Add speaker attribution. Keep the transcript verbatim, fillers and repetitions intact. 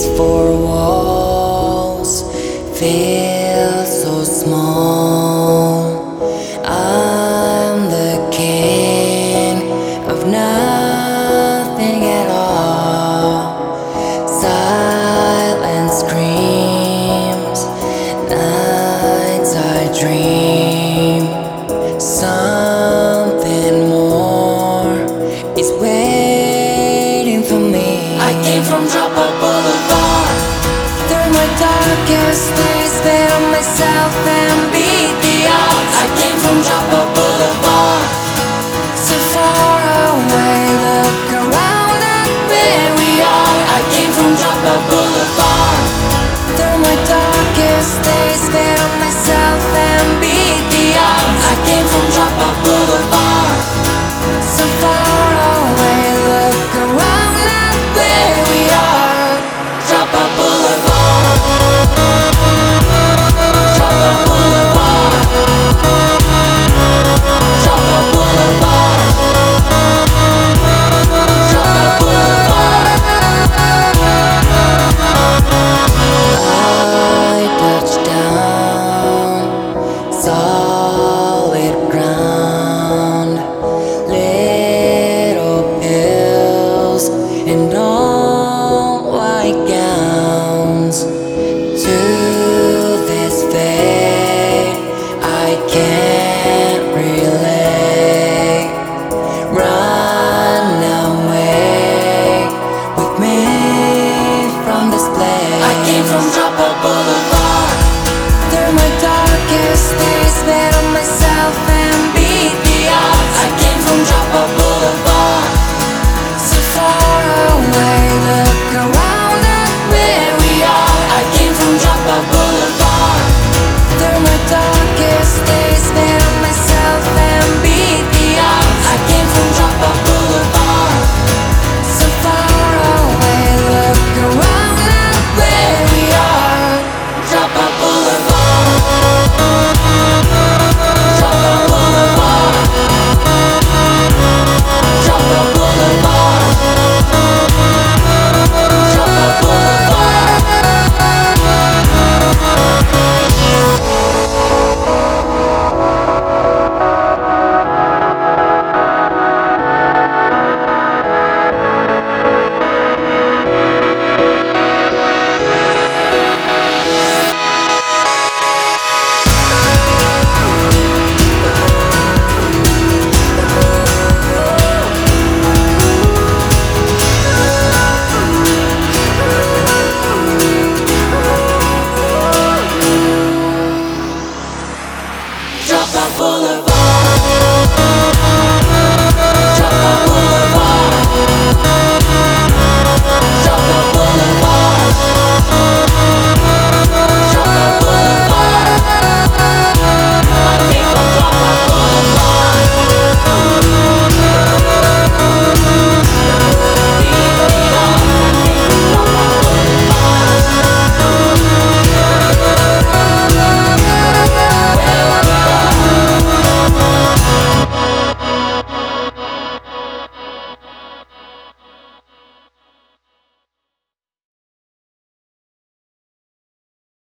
Speaker 1: These four walls feel so small. I'm the king of nothing at all. Silence screams, nights I dream. Something more is waiting for me.
Speaker 2: I came from Dropout Boulevard.
Speaker 1: Through my darkest days, fail myself and beat the odds.
Speaker 2: I came from Dropout Boulevard.